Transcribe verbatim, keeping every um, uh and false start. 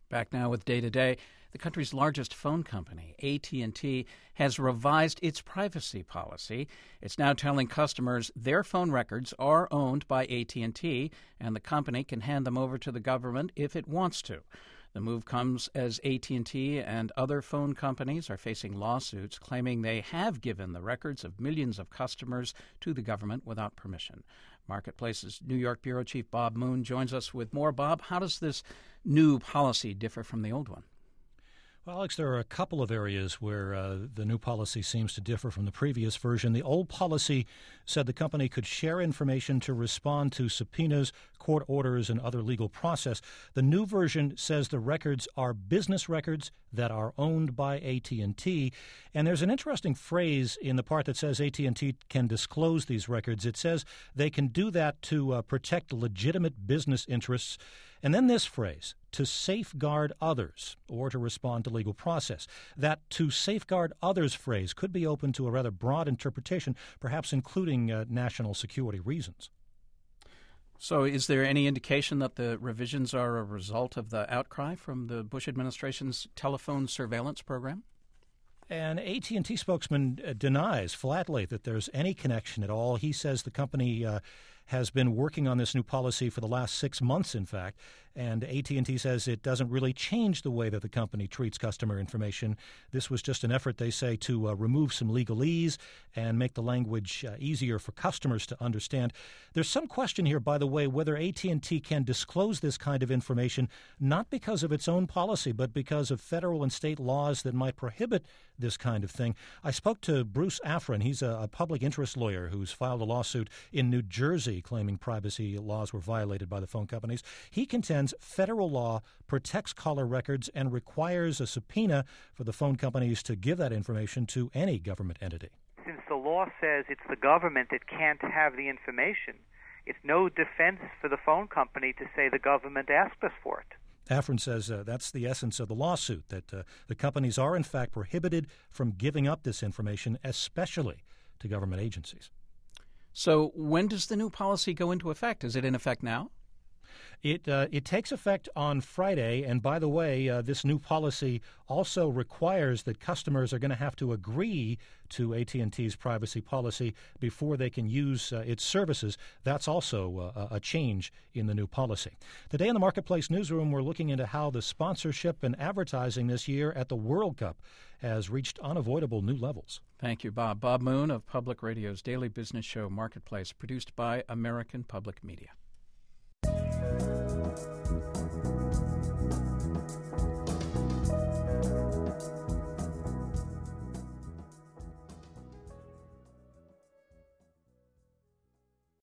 Back now with Day to Day. The country's largest phone company, A T and T, has revised its privacy policy. It's now telling customers their phone records are owned by A T and T, and the company can hand them over to the government if it wants to. The move comes as A T and T and other phone companies are facing lawsuits claiming they have given the records of millions of customers to the government without permission. Marketplace's New York Bureau Chief Bob Moon joins us with more. Bob, how does this new policy differ from the old one? Well, Alex, there are a couple of areas where uh, the new policy seems to differ from the previous version. The old policy said the company could share information to respond to subpoenas, court orders, and other legal process. The new version says the records are business records that are owned by A T and T. And there's an interesting phrase in the part that says A T and T can disclose these records. It says they can do that to uh, protect legitimate business interests. And then this phrase, to safeguard others or to respond to legal process. That to safeguard others phrase could be open to a rather broad interpretation, perhaps including uh, national security reasons. So is there any indication that the revisions are a result of the outcry from the Bush administration's telephone surveillance program? An A T and T spokesman uh, denies flatly that there's any connection at all. He says the company uh, has been working on this new policy for the last six months, in fact, and A T and T says it doesn't really change the way that the company treats customer information. This was just an effort, they say, to uh, remove some legalese and make the language uh, easier for customers to understand. There's some question here, by the way, whether A T and T can disclose this kind of information, not because of its own policy, but because of federal and state laws that might prohibit this kind of thing. I spoke to Bruce Afrin. He's a, a public interest lawyer who's filed a lawsuit in New Jersey claiming privacy laws were violated by the phone companies. He contends federal law protects caller records and requires a subpoena for the phone companies to give that information to any government entity. Since the law says it's the government that can't have the information, it's no defense for the phone company to say the government asked us for it. Afrin says uh, that's the essence of the lawsuit, that uh, the companies are in fact prohibited from giving up this information, especially to government agencies. So when does the new policy go into effect? Is it in effect now? It uh, it takes effect on Friday, and by the way, uh, this new policy also requires that customers are going to have to agree to A T and T's privacy policy before they can use uh, its services. That's also uh, a change in the new policy. Today in the Marketplace newsroom, we're looking into how the sponsorship and advertising this year at the World Cup has reached unavoidable new levels. Thank you, Bob. Bob Moon of Public Radio's daily business show Marketplace, produced by American Public Media.